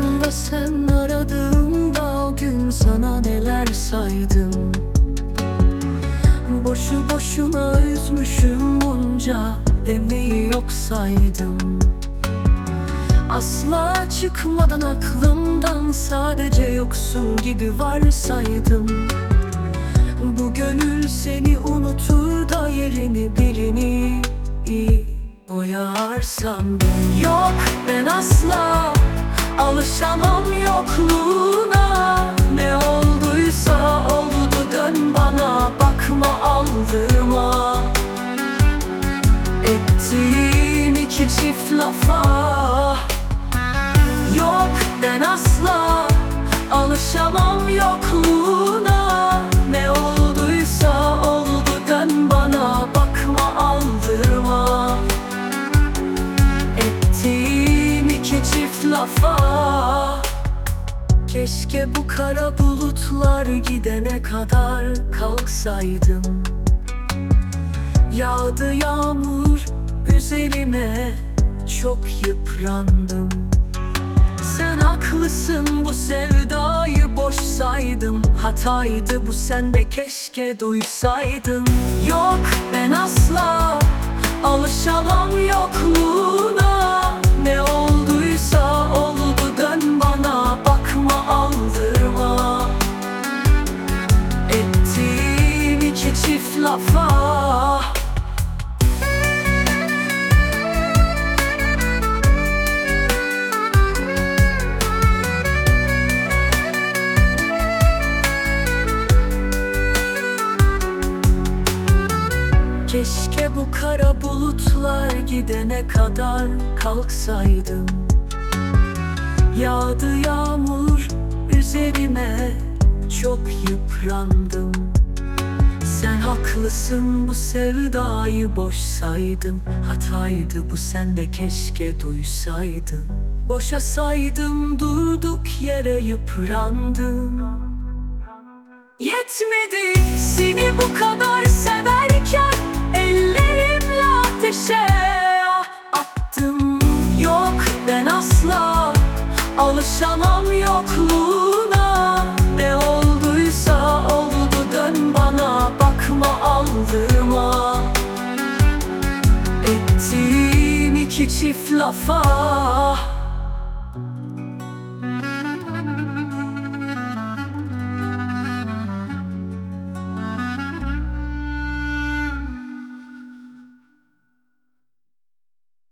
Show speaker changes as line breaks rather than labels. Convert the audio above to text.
Aklımda sen aradığımda o gün sana neler saydım. Boşu boşuna üzmüşüm bunca, emeği yok saydım. Asla çıkmadan aklımdan sadece yoksun gibi varsaydım. Bu gönül seni unutur da yerini birini boyar sandım. Yok, ben asla alışamam yokluğuna. Ne olduysa oldu, dön bana, bakma aldırma. Ettiğin iki çift lafa. Yok, ben asla alışamam yokluğuna. Ne olduysa oldu, dön bana, bakma aldırma. Ettiğin iki çift lafa. Keşke bu kara bulutlar gidene kadar kalksaydım. Yağdı yağmur üzerime, çok yıprandım. Sen haklısın, bu sevdayı boş saydım. Hataydı bu, sen de keşke duysaydın. Yok, ben asla alışamam yokluğuna. Ne olduysa oldu, dön bana, bakma aldırma. Ettiğin iki çift lafa. Keşke bu kara bulutlar gidene kadar kalksaydım. Yağdı yağmur üzerime, çok yıprandım. Sen haklısın, bu sevdayı boş saydım. Hataydı bu, sen de keşke duysaydın. Boşa saydım, durduk yere yıprandım. Yetmedi seni bu kadar severken, ellerimle ateşe attım. Yok, ben asla alışamam yokluğuna. Ne olduysa oldu, dön bana, bakma aldırma. Ettiğin iki çift lafa.